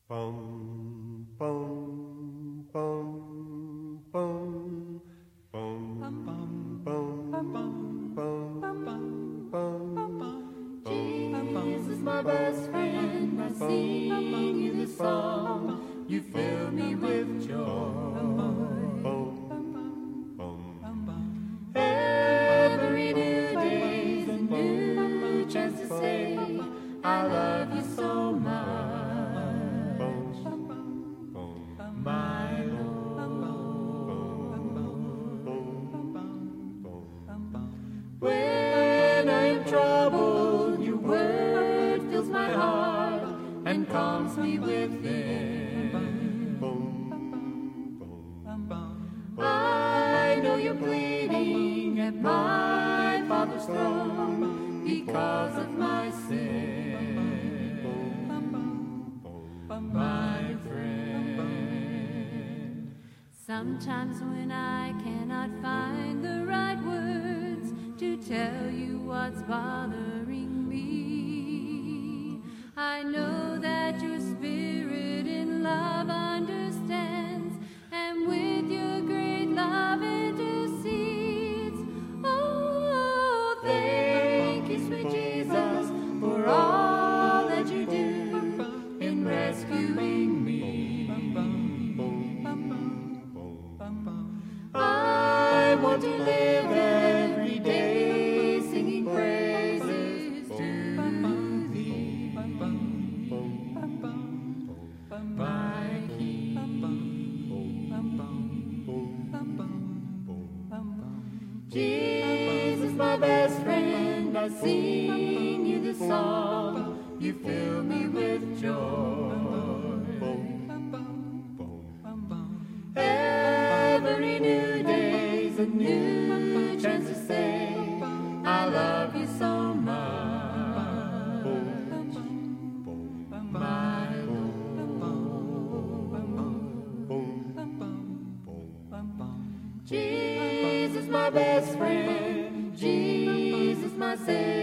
Bum, bum, bum, bum, bum, bum, bum, bum, bum, bum. Jesus, my best friend, I sing you this song. You fill me with joy. Every new day's a new chance to say I love you so much. My when I am troubled, your word fills my heart and calms me within. I know you're pleading at my Father's throne because of my sin, my friend. Sometimes when I cannot find the right words to tell you what's bothering me, I know that your spirit in love understands, and with your great love intercedes. Oh, thank you, sweet Jesus, for all that you do in rescuing me. I want to live every day singing praises to thee, my King. Jesus, my best friend, I sing you this song. You fill me with joy. Every new day's a new chance to say I love you so much, my Lord. Jesus, my best friend, Jesus, my Savior.